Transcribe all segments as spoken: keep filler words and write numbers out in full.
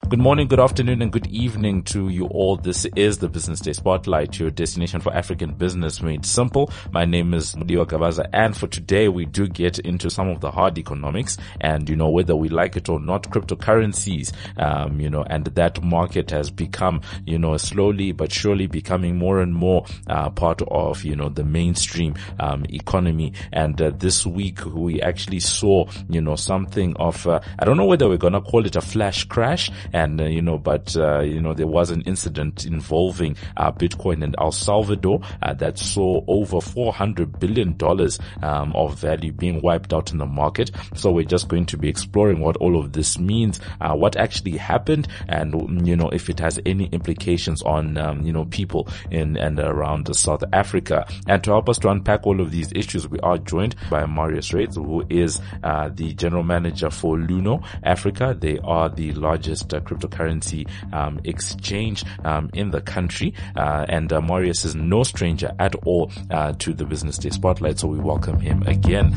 Good morning, good afternoon, and good evening to you all. This is the Business Day Spotlight, your destination for African business made simple. My name is Mudiwa Gabaza, and for today, we do get into some of the hard economics and, you know, whether we like it or not, cryptocurrencies, um, you know, and that market has become, you know, slowly but surely becoming more and more uh, part of, you know, the mainstream um, economy. And uh, this week, we actually saw, you know, something of, uh, I don't know whether we're going to call it a flash crash. And, uh, you know, but, uh, you know, there was an incident involving uh, Bitcoin and El Salvador uh, that saw over four hundred billion dollars um, of value being wiped out in the market. So we're just going to be exploring what all of this means, uh, what actually happened, and, you know, if it has any implications on, um, you know, people in and around South Africa. And to help us to unpack all of these issues, we are joined by Marius Reitz, who is uh, the general manager for Luno Africa. They are the largest uh, cryptocurrency um, exchange um, in the country, uh, and uh, Marius is no stranger at all uh, to the Business Day Spotlight, so we welcome him again.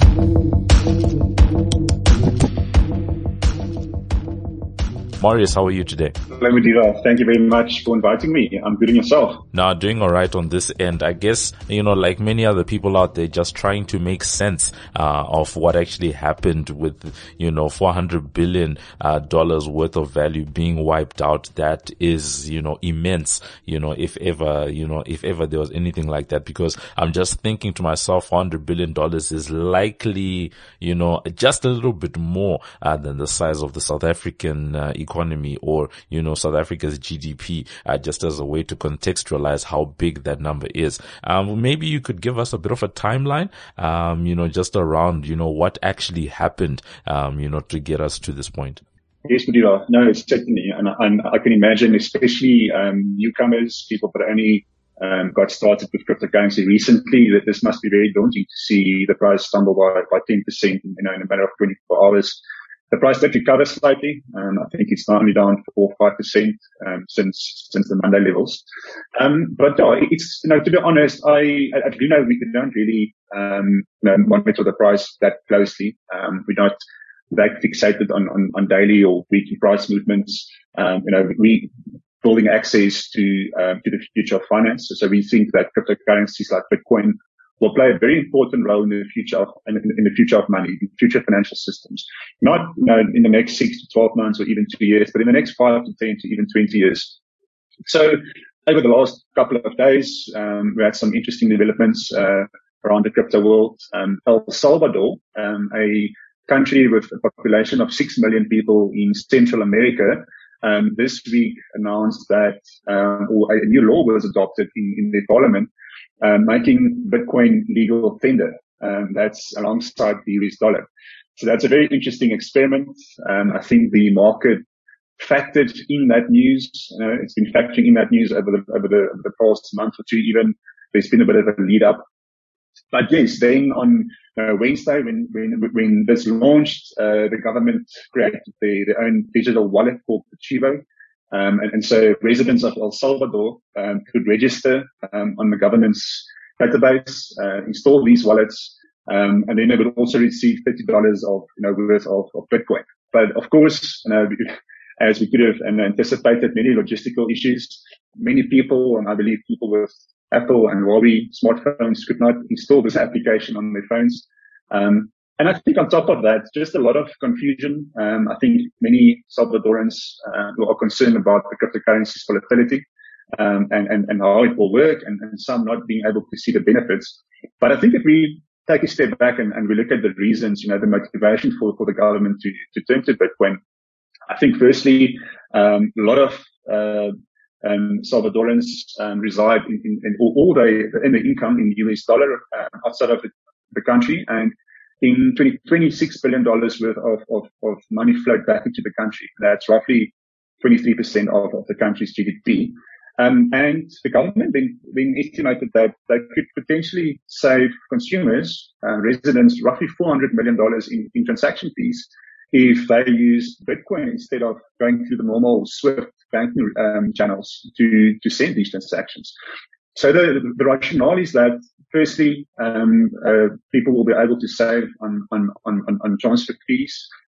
Marius, how are you today? Hello, Mudiwa. Thank you very much for inviting me. I'm good, and yourself? Now, doing all right on this end. I guess, you know, like many other people out there, just trying to make sense uh, of what actually happened with, you know, four hundred billion dollars uh, worth of value being wiped out. That is, you know, immense, you know, if ever, you know, if ever there was anything like that, because I'm just thinking to myself, four hundred billion dollars is likely, you know, just a little bit more uh, than the size of the South African uh, economy. economy or, you know, South Africa's G D P, uh, just as a way to contextualize how big that number is. Um, maybe you could give us a bit of a timeline, um, you know, just around, you know, what actually happened, um, you know, to get us to this point. Yes, Mudiwa. No, certainly. And, and I can imagine, especially um, newcomers, people that only um, got started with cryptocurrency recently, that this must be very daunting to see the price stumble by, by ten percent, you know, in a matter of twenty-four hours. The price did recover slightly. Um, I think it's now only down four or five percent, um, since, since the Monday levels. Um, but no, it's, you know, to be honest, I, I do know we don't really, um, you know, monitor the price that closely. Um, we're not that fixated on, on, on daily or weekly price movements. Um, you know, we building access to, um, to the future of finance. So we think that cryptocurrencies like Bitcoin will play a very important role in the future of, in, in the future of money, in future financial systems. Not, you know, in the next six to twelve months or even two years, but in the next five to ten to even twenty years. So over the last couple of days, um, we had some interesting developments, uh, around the crypto world. Um, El Salvador, um, a country with a population of six million people in Central America, um, this week announced that, um, or a new law was adopted in, in their parliament, Uh, making Bitcoin legal tender. Um, that's alongside the U S dollar. So that's a very interesting experiment. Um, I think the market factored in that news. Uh, it's been factoring in that news over the, over the, over the past month or two even. There's been a bit of a lead up. But yes, then on uh, Wednesday, when, when, when this launched, uh, the government created their, their own digital wallet called Chivo. Um, and, and so residents of El Salvador um, could register um, on the government's database, uh, install these wallets, um, and then they would also receive thirty dollars of, you know, worth of, of Bitcoin. But of course, you know, as we could have anticipated, many logistical issues, many people, and I believe people with Apple and Huawei smartphones could not install this application on their phones. Um, And I think on top of that, just a lot of confusion. Um, I think many Salvadorans uh, who are concerned about the cryptocurrency's volatility um, and, and, and how it will work, and, and some not being able to see the benefits. But I think if we take a step back and, and we look at the reasons, you know, the motivation for, for the government to, to turn to Bitcoin, I think firstly, um, a lot of uh, um, Salvadorans um, reside in, in, in all they in the income in the U S dollar uh, outside of the, the country, and in twenty-six billion dollars worth of, of, of money flowed back into the country. That's roughly twenty-three percent of, of the country's G D P. Um, and the government then, then estimated that they could potentially save consumers, uh, residents, roughly four hundred million dollars in, in transaction fees if they used Bitcoin instead of going through the normal SWIFT banking um, channels to, to send these transactions. So the, the rationale is that firstly, um, uh, people will be able to save on, on, on, on transfer fees.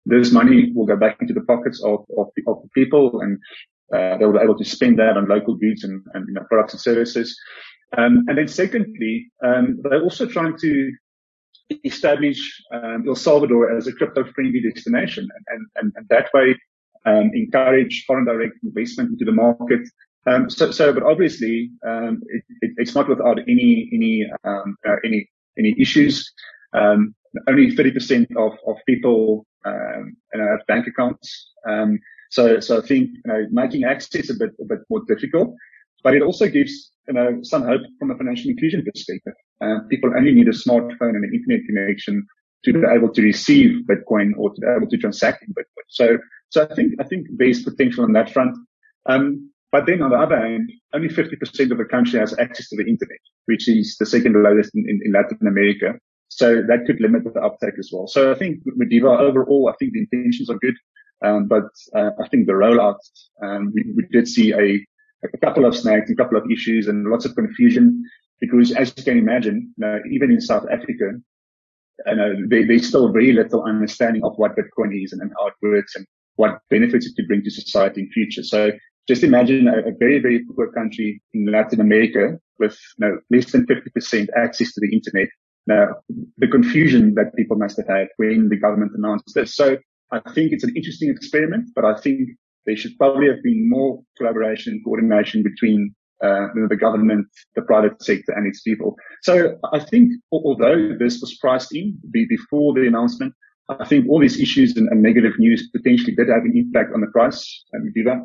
this money will go back into the pockets of, of, of the people, and uh, they'll be able to spend that on local goods and, and you know, products and services. Um, and then secondly, um, they're also trying to establish um, El Salvador as a crypto-friendly destination, and, and, and that way um, encourage foreign direct investment into the market. Um, so, so, but obviously, um, it, it, it's not without any any um, uh, any any issues. Um, only thirty percent of of people um, you know, have bank accounts. Um, so, so I think you know making access a bit a bit more difficult, but it also gives you know some hope from a financial inclusion perspective. Uh, people only need a smartphone and an internet connection to be able to receive Bitcoin or to be able to transact in Bitcoin. So, so I think, I think there's potential on that front. Um, but then on the other hand, only fifty percent of the country has access to the internet, which is the second lowest in, in, in Latin America. So that could limit the uptake as well. So I think with DIVA overall, I think the intentions are good. Um, but, uh, I think the rollout, um, we, we did see a, a couple of snags, a couple of issues and lots of confusion. Because as you can imagine, you know, even in South Africa, you know, there, there's still very little understanding of what Bitcoin is and, and how it works and what benefits it could bring to society in future. So just imagine a, a very, very poor country in Latin America with you know, less than fifty percent access to the internet. Now, the confusion that people must have had when the government announced this. So I think it's an interesting experiment, but I think there should probably have been more collaboration and coordination between Uh, the government, the private sector and its people. So I think although this was priced in before the announcement, I think all these issues and, and negative news potentially did have an impact on the price and DIVA.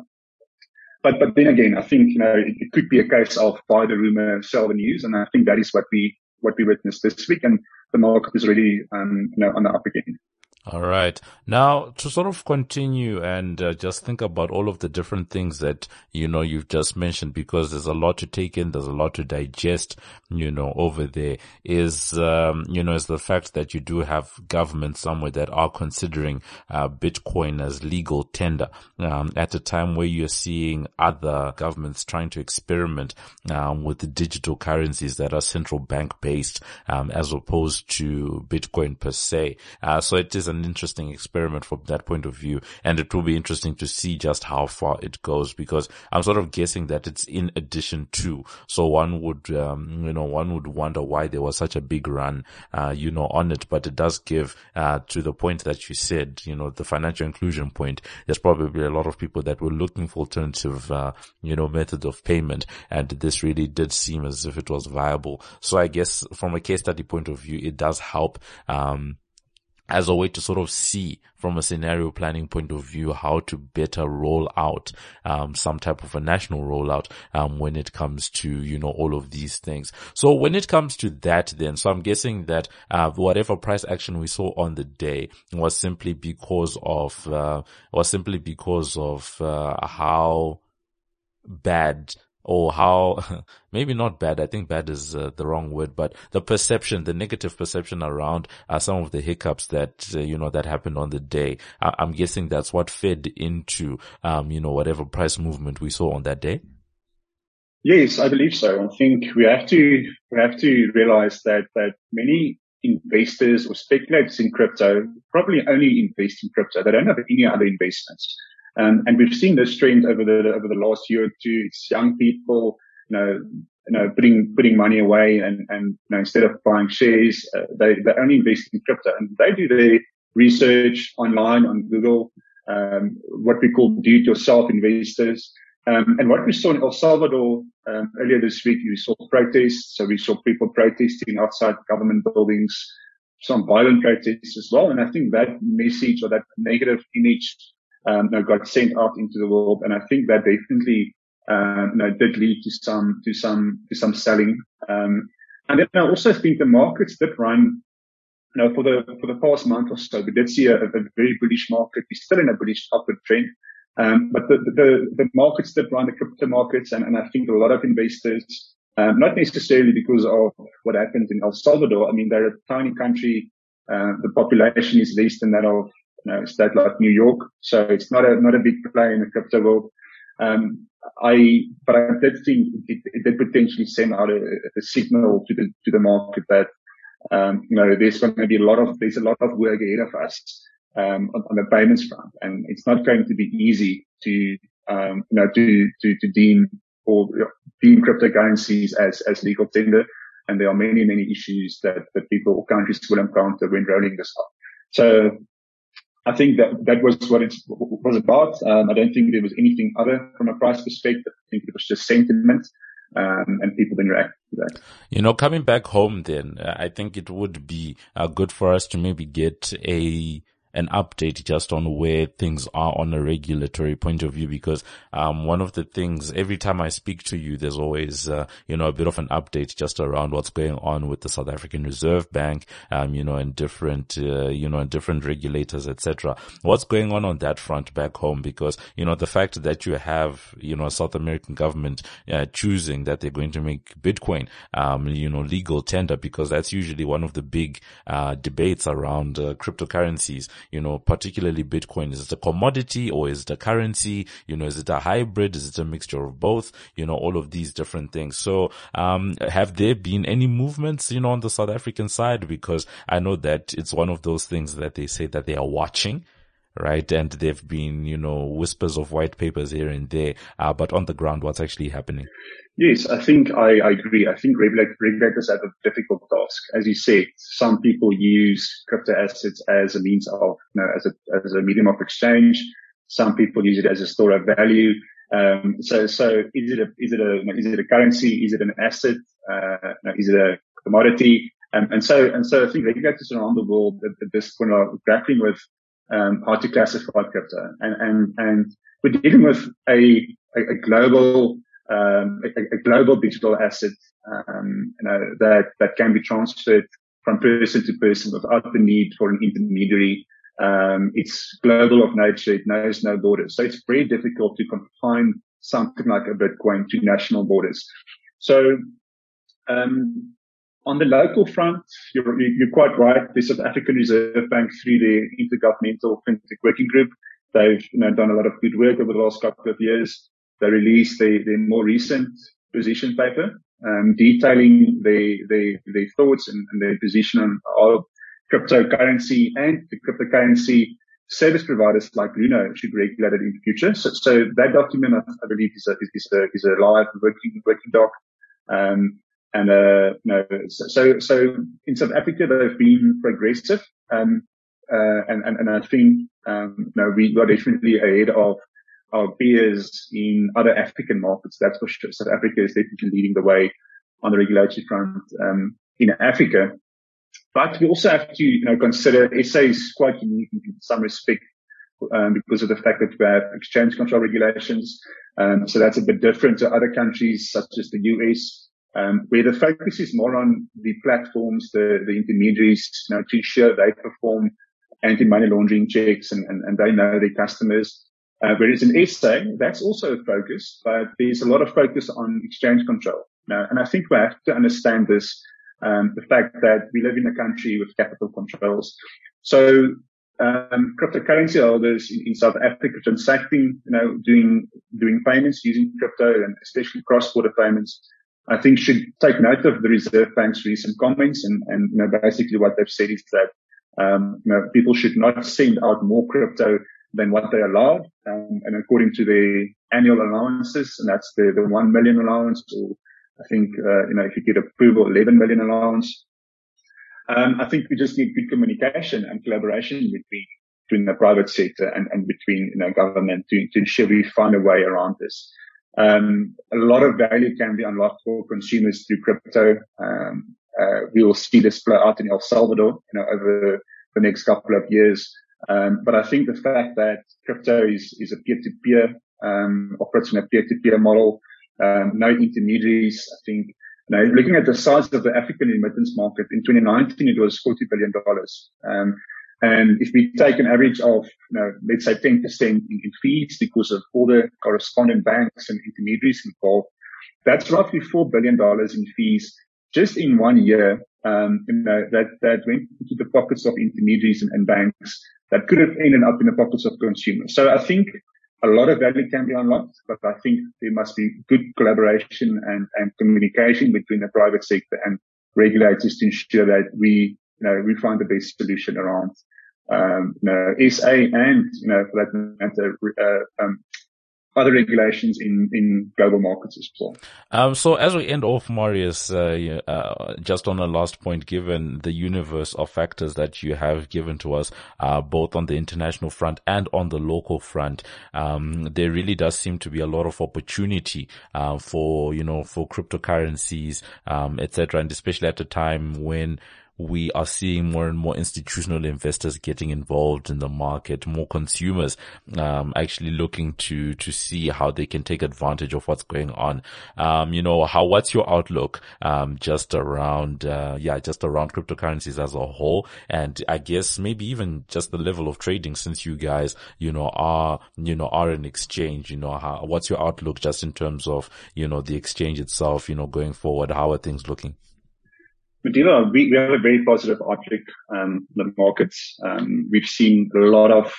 But, but then again, I think, you know, it, it could be a case of buy the rumor, sell the news. And I think that is what we, what we witnessed this week. And the market is really, um, you know, on the up again. All right. Now, to sort of continue and uh, just think about all of the different things that, you know, you've just mentioned, because there's a lot to take in, there's a lot to digest, you know, over there is, um, you know, is the fact that you do have governments somewhere that are considering uh, Bitcoin as legal tender um, at a time where you're seeing other governments trying to experiment um, with the digital currencies that are central bank based um, as opposed to Bitcoin per se. Uh, so it is an interesting experiment from that point of view, and it will be interesting to see just how far it goes, because I'm sort of guessing that it's in addition to, so one would um, you know one would wonder why there was such a big run uh, you know on it, but it does give uh, to the point that you said, you know the financial inclusion point. There's probably a lot of people that were looking for alternative uh, you know method of payment, and this really did seem as if it was viable. So I guess from a case study point of view, it does help um as a way to sort of see from a scenario planning point of view how to better roll out um some type of a national rollout um when it comes to, you know, all of these things. So when it comes to that then, so I'm guessing that uh whatever price action we saw on the day was simply because of uh was simply because of uh how bad or how, maybe not bad, I think bad is uh, the wrong word, but the perception, the negative perception around uh, some of the hiccups that, uh, you know, that happened on the day. I- I'm guessing that's what fed into, um, you know, whatever price movement we saw on that day. Yes, I believe so. I think we have to, we have to realize that, that many investors or speculators in crypto probably only invest in crypto. They don't have any other investments. Um, and we've seen this trend over the, over the last year or two. It's young people, you know, you know, putting, putting money away and, and, you know, instead of buying shares, uh, they, they only invest in crypto, and they do their research online on Google, um, what we call do-it-yourself investors. Um, and what we saw in El Salvador, um, earlier this week, we saw protests. So we saw people protesting outside government buildings, some violent protests as well. And I think that message or that negative image Um, you know, got sent out into the world, and I think that definitely, um, you know, did lead to some, to some, to some selling. Um, and then I also think the markets did run, you know, for the, for the past month or so, we did see a, a very bullish market. We're still in a bullish upward trend. Um, but the, the, the markets did run, the crypto markets, and, and I think a lot of investors, um, not necessarily because of what happened in El Salvador. I mean, they're a tiny country. Uh, the population is less than that of, you know, a state like New York. So it's not a, not a big player in the crypto world. Um, I, but I did think it, it did potentially send out a, a signal to the, to the market that, um, you know, there's going to be a lot of, there's a lot of work ahead of us. um, on, on the payments front. And it's not going to be easy to, um, you know, to, to, to deem or deem cryptocurrencies as, as legal tender. And there are many, many issues that, that people or countries will encounter when rolling this out. So I think that that was what it was about. Um, I don't think there was anything other from a price perspective. I think it was just sentiment. Um, and people then react to that. You know, coming back home then, uh, I think it would be uh, good for us to maybe get a an update just on where things are on a regulatory point of view, because um one of the things, every time I speak to you, there's always uh, you know a bit of an update just around what's going on with the South African Reserve Bank, um you know and different uh, you know and different regulators, etc. What's going on on that front back home? Because you know the fact that you have you know a South American government uh, choosing that they're going to make Bitcoin um you know legal tender, because that's usually one of the big uh debates around uh, cryptocurrencies. You know, particularly Bitcoin. Is it a commodity or is it a currency? You know, is it a hybrid? Is it a mixture of both? You know, all of these different things. So, um, have there been any movements, you know, on the South African side? Because I know that it's one of those things that they say that they are watching, right? And there've been, you know, whispers of white papers here and there. Uh, but on the ground, what's actually happening? Yes, I think I, I agree. I think regulators, regulators have a difficult task. As you said, some people use crypto assets as a means of, you know, as a, as a medium of exchange. Some people use it as a store of value. Um, so, so is it a, is it a, is it a currency? Is it an asset? Uh, is it a commodity? Um, and so, and so I think regulators around the world at, at this point are grappling with, um, how to classify crypto. And, and, and we're dealing with a, a, a global, Um, a, a global digital asset, um, you know, that, that can be transferred from person to person without the need for an intermediary. Um, it's global of nature. It knows no borders. So it's very difficult to confine something like a Bitcoin to national borders. So, um, on the local front, you're, you're quite right. The South African Reserve Bank, through the Intergovernmental Fintech Working Group, they've, you know, done a lot of good work over the last couple of years. They released their, their more recent position paper, um, detailing their, their, their thoughts and, and their position on how cryptocurrency and the cryptocurrency service providers like Luno should regulate it in the future. So, so that document, I, I believe, is a, is a, is a live working, working doc. Um, and, uh, no, so, so in South Africa, they've been progressive. Um, uh, and, and, and I think, um, no, we are definitely ahead of our peers in other African markets. That's for sure. South Africa is definitely leading the way on the regulatory front, um, in Africa. But we also have to, you know, consider S A is quite unique in some respect, um, because of the fact that we have exchange control regulations. Um, so that's a bit different to other countries such as the U S, um, where the focus is more on the platforms, the, the intermediaries, you know, to ensure they perform anti-money laundering checks and, and, and they know their customers. Uh, whereas in S A, that's also a focus, but there's a lot of focus on exchange control. Now, and I think we have to understand this, um, the fact that we live in a country with capital controls. So, um, cryptocurrency holders in, in South Africa transacting, you know, doing, doing payments using crypto and especially cross-border payments, I think should take note of the Reserve Bank's recent comments and, and, you know, basically what they've said is that, um, you know, people should not send out more crypto than what they allowed, um, and according to the annual allowances, and that's the, the one million allowance, or I think, uh, you know, if you get approval, eleven million allowance. Um, I think we just need good communication and collaboration between, between the private sector and, and between, you know, government to, to ensure we find a way around this. Um, a lot of value can be unlocked for consumers through crypto. Um, uh, we will see this play out in El Salvador, you know, over the next couple of years. Um, but I think the fact that crypto is, is a peer-to-peer, um, operates in a peer-to-peer model, um, no intermediaries. I think, you know, looking at the size of the African remittance market in twenty nineteen, it was forty billion dollars. Um, and if we take an average of, you know, let's say ten percent in, in fees because of all the correspondent banks and intermediaries involved, that's roughly four billion dollars in fees just in one year. Um, you know, that, that went into the pockets of intermediaries and, and banks that could have ended up in the pockets of consumers. So I think a lot of value can be unlocked, but I think there must be good collaboration and, and communication between the private sector and regulators to ensure that we, you know, we find the best solution around, um, you know, S A and, you know, for that matter, uh, um, other regulations in, in global markets as well. Um, so as we end off, Marius, uh, uh, just on a last point, given the universe of factors that you have given to us, uh, both on the international front and on the local front, um, there really does seem to be a lot of opportunity, uh, for, you know, for cryptocurrencies, um, et cetera. And especially at a time when we are seeing more and more institutional investors getting involved in the market, more consumers um, actually looking to to see how they can take advantage of what's going on. Um, you know, how what's your outlook um, just around uh, yeah, just around cryptocurrencies as a whole, and I guess maybe even just the level of trading, since you guys you know are you know are an exchange. You know, how, what's your outlook just in terms of you know the exchange itself? You know, going forward, how are things looking? Madiba, we, we have a very positive outlook um, in the markets. Um, we've seen a lot of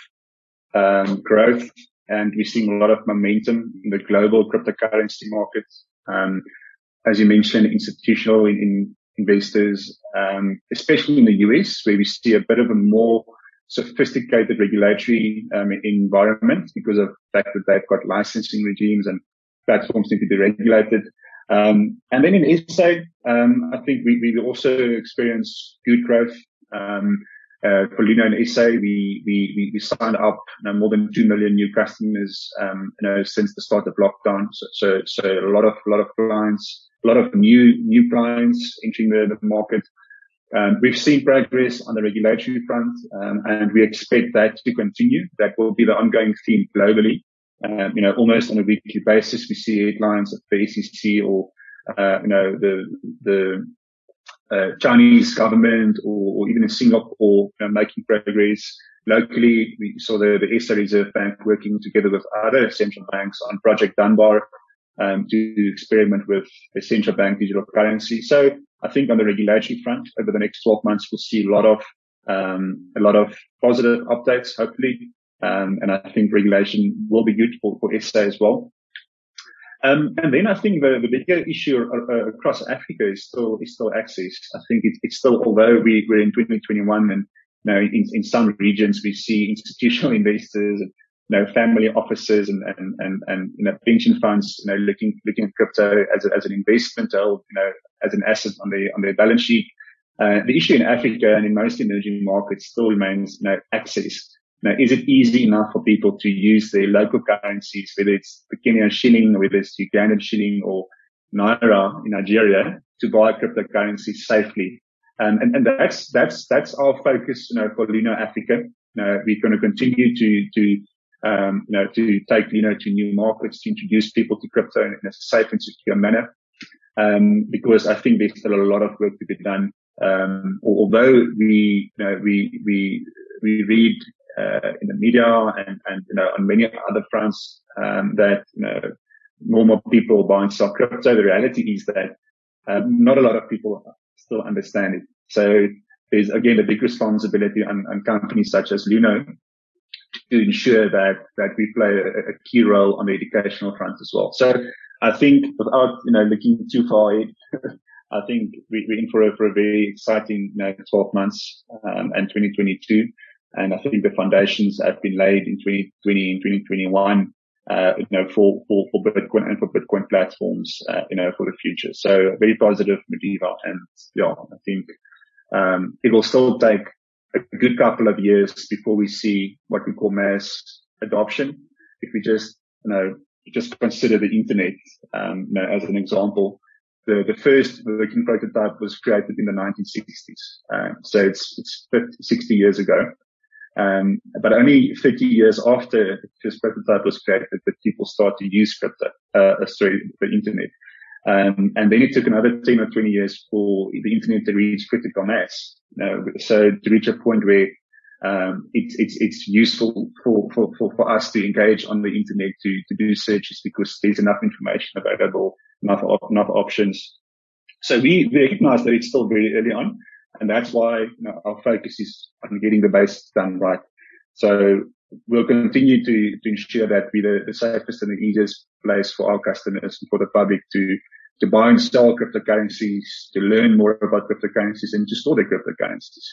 um, growth, and we've seen a lot of momentum in the global cryptocurrency market. Um, as you mentioned, institutional in, in investors, um, especially in the U S, where we see a bit of a more sophisticated regulatory um, environment because of the fact that they've got licensing regimes and platforms need to be regulated. Um, and then in S A, um, I think we, we also experience good growth. Um, uh, for Luno and S A, we, we, we signed up you know, more than two million new customers, um, you know, since the start of lockdown. So, so, so a lot of, a lot of clients, a lot of new, new clients entering the, the market. Um, we've seen progress on the regulatory front, um, and we expect that to continue. That will be the ongoing theme globally. Um, you know, almost on a weekly basis, we see headlines of the S E C or, uh, you know, the, the, uh, Chinese government or, or even in Singapore, you know, making progress. Locally, we saw the, the S A Reserve Bank working together with other central banks on Project Dunbar, um, to experiment with a central bank digital currency. So I think on the regulatory front, over the next twelve months, we'll see a lot of, um, a lot of positive updates, hopefully. Um, and I think regulation will be good for, for S A as well. Um, and then I think the, the bigger issue uh, across Africa is still, is still access. I think it, it's still, although we, we're in twenty twenty-one and, you know, in, in some regions we see institutional investors and, you know, family offices and, and, and, and, you know, pension funds, you know, looking, looking at crypto as a, as an investment, you know, as an asset on their, on their balance sheet. Uh, the issue in Africa and in most emerging markets still remains, you know, access. Now, is it easy enough for people to use their local currencies, whether it's the Kenyan shilling, whether it's Ugandan shilling or Naira in Nigeria, to buy cryptocurrency safely? Um, and, and that's, that's, that's our focus, you know, for Luno Africa. You know, we're going to continue to, to, um, you know, to take Luno to new markets, to introduce people to crypto in a safe and secure manner. Um, because I think there's still a lot of work to be done. Um, although we, you know, we, we, we read, Uh, in the media and, and, you know, on many other fronts, um, that, you know, normal people buy and sell crypto. The reality is that, um, not a lot of people still understand it. So there's again a big responsibility on, on companies such as Luno to ensure that, that we play a, a key role on the educational front as well. So I think without, you know, looking too far ahead, I think we, we're in for a, for a very exciting, you know, twelve months, um, and twenty twenty-two. And I think the foundations have been laid in twenty twenty and twenty twenty-one, uh, you know, for, for, for Bitcoin and for Bitcoin platforms, uh, you know, for the future. So very positive, Madiba. And yeah, I think, um, it will still take a good couple of years before we see what we call mass adoption. If we just, you know, just consider the internet, um, you know, as an example. The, the first working prototype was created in the nineteen sixties. Um, so it's, it's fifty, sixty years ago. Um, but only thirty years after the first prototype was created that people start to use crypto, uh, sorry, the internet. Um, and then it took another ten or twenty years for the internet to reach critical mass. You know, so to reach a point where, um, it's, it's, it's useful for, for, for, for us to engage on the internet to, to do searches because there's enough information available, enough, enough options. So we recognize that it's still very early on. And that's why, you know, our focus is on getting the basics done right. So we'll continue to, to ensure that we're the, the safest and the easiest place for our customers and for the public to, to buy and sell cryptocurrencies, to learn more about cryptocurrencies and to store their cryptocurrencies.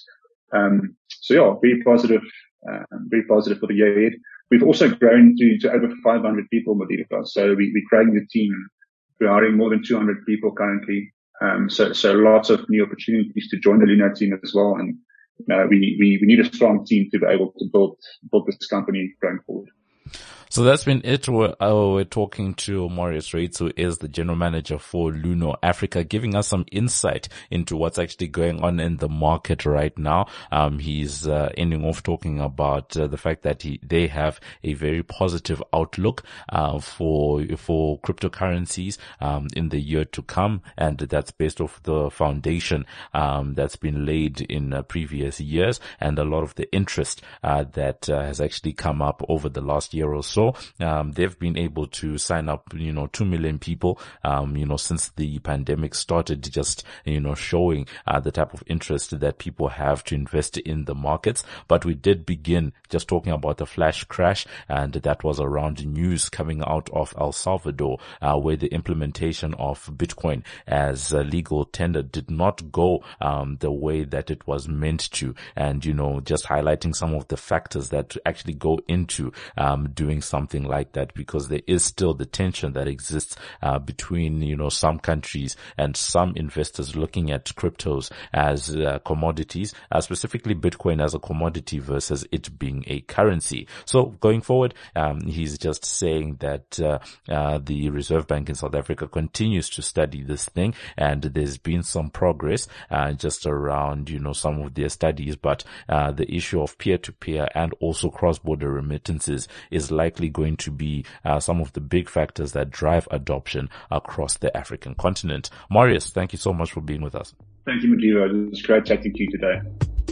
Um, so yeah, very positive, uh, very positive for the year ahead. We've also grown to, to over five hundred people, Madiba. So we, we're growing the team. We're hiring more than two hundred people currently. Um, so, so lots of new opportunities to join the Lunar team as well. And, uh, we, we, we need a strong team to be able to build, build this company going forward. So that's been it. We're, uh, we're talking to Marius Reitz, who is the general manager for Luno Africa, giving us some insight into what's actually going on in the market right now. Um, he's uh, ending off talking about uh, the fact that he, they have a very positive outlook uh, for for cryptocurrencies um, in the year to come, and that's based off the foundation um, that's been laid in uh, previous years, and a lot of the interest uh, that uh, has actually come up over the last year or so. Um, they've been able to sign up, you know, two million people, um, you know, since the pandemic started, just, you know, showing uh, the type of interest that people have to invest in the markets. But we did begin just talking about the flash crash, and that was around news coming out of El Salvador, uh, where the implementation of Bitcoin as a legal tender did not go um, the way that it was meant to. And, you know, just highlighting some of the factors that actually go into um, doing something like that, because there is still the tension that exists uh, between, you know, some countries and some investors looking at cryptos as uh, commodities, uh, specifically Bitcoin as a commodity versus it being a currency. So going forward, um, he's just saying that uh, uh, the Reserve Bank in South Africa continues to study this thing, and there's been some progress uh, just around, you know, some of their studies, but uh, the issue of peer-to-peer and also cross-border remittances is likely going to be uh, some of the big factors that drive adoption across the African continent. Marius, thank you so much for being with us. Thank you, Madiba. It was great chatting to you today.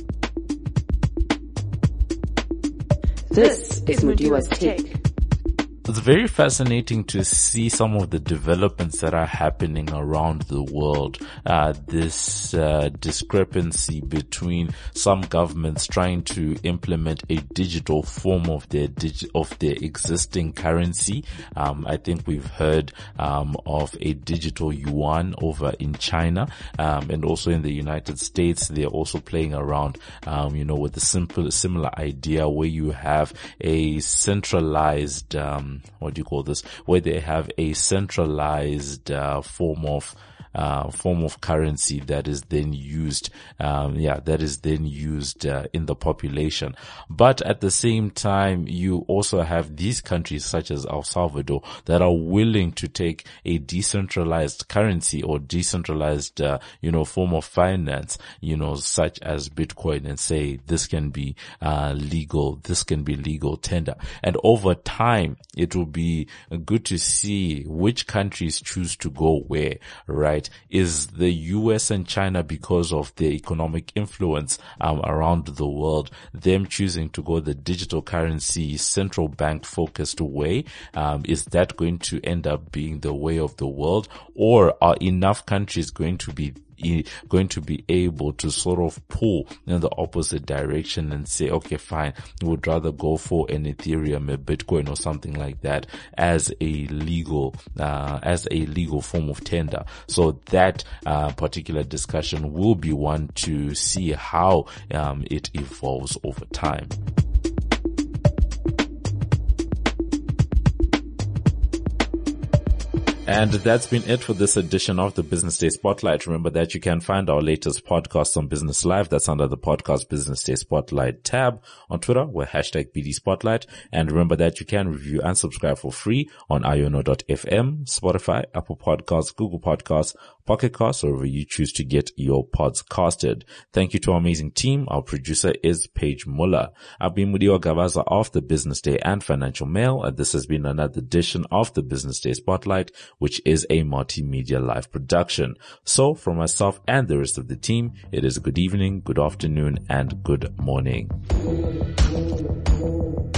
This is Madiba's Take. It's very fascinating to see some of the developments that are happening around the world. Uh, this uh, discrepancy between some governments trying to implement a digital form of their digi- of their existing currency. Um, I think we've heard um, of a digital yuan over in China, um, and also in the United States. They're also playing around, um, you know, with a simple similar idea where you have a centralized um, what do you call this, where they have a centralized uh, form of uh form of currency that is then used um yeah that is then used uh, in the population. But at the same time, you also have these countries such as El Salvador that are willing to take a decentralized currency or decentralized uh, you know form of finance, you know such as Bitcoin, and say this can be uh legal this can be legal tender. And over time, it will be good to see which countries choose to go where, right? Is the U S and China, because of their economic influence um, around the world, them choosing to go the digital currency, central bank focused way? Um, is that going to end up being the way of the world, or are enough countries going to be going to be able to sort of pull in the opposite direction and say, okay, fine, we would rather go for an Ethereum, a Bitcoin or something like that as a legal, uh, as a legal form of tender? So that, uh, particular discussion will be one to see how, um, it evolves over time. And that's been it for this edition of the Business Day Spotlight. Remember that you can find our latest podcasts on Business Live. That's under the podcast Business Day Spotlight tab. On Twitter, we're hashtag B D Spotlight. And remember that you can review and subscribe for free on iono dot f m, Spotify, Apple Podcasts, Google Podcasts, Pocket Casts, or wherever you choose to get your pods casted. Thank you to our amazing team. Our producer is Paige Muller. I've been Mudiwa Gavaza of the Business Day and Financial Mail, and this has been another edition of the Business Day Spotlight, which is a multimedia live production. So from myself and the rest of the team, it is good evening, good afternoon, and good morning.